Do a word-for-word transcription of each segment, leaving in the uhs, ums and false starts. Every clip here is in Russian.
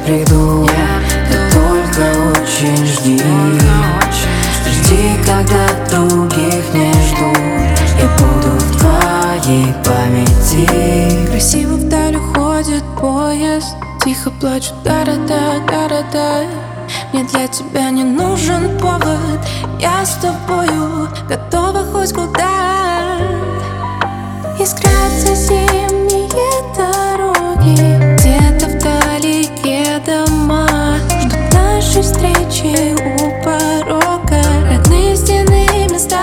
приду. Ты только очень жди. Жди, когда других не жду. Я буду в твоей памяти. Красиво вдаль уходит поезд, тихо плачут да-да-да, да-да-да. Мне для тебя не нужен повод, я с тобою готова хоть куда. Искрятся зимние дороги, где-то вдалеке дома. Ждут нашей встречи у порога, родные стены места.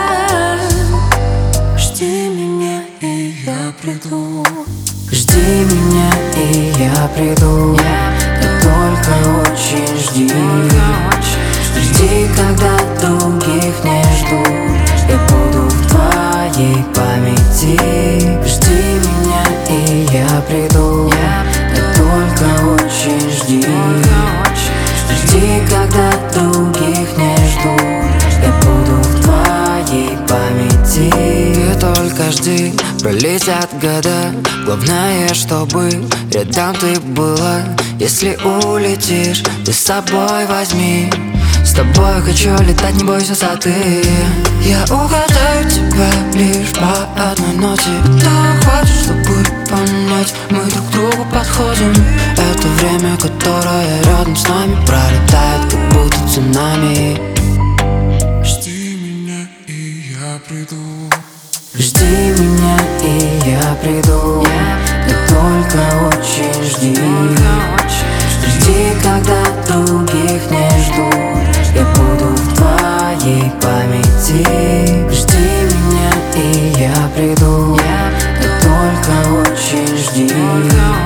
Жди меня, и я приду. Жди меня, и я приду. Ты только очень жди. Жди, когда других не жду. Я буду в твоей памяти. Жди меня, и я приду. Ты только очень жди. Жди, когда других не жду. Я буду в твоей памяти. Ты только жди, пролетят года. Главное, чтобы рядом ты была. Если улетишь, ты с собой возьми. С тобой хочу летать, не бойся высоты. Я угадаю тебя лишь по одной ноте. Этого хватит, чтобы понять, мы друг другу подходим. Это время, которое рядом с нами пролетает, как будто цунами. Жди меня, и я приду. Жди меня, и я приду. Ты только очень жди. Жди, когда других не жду. Я буду в твоей памяти. Жди меня, и я приду. Ты только очень жди.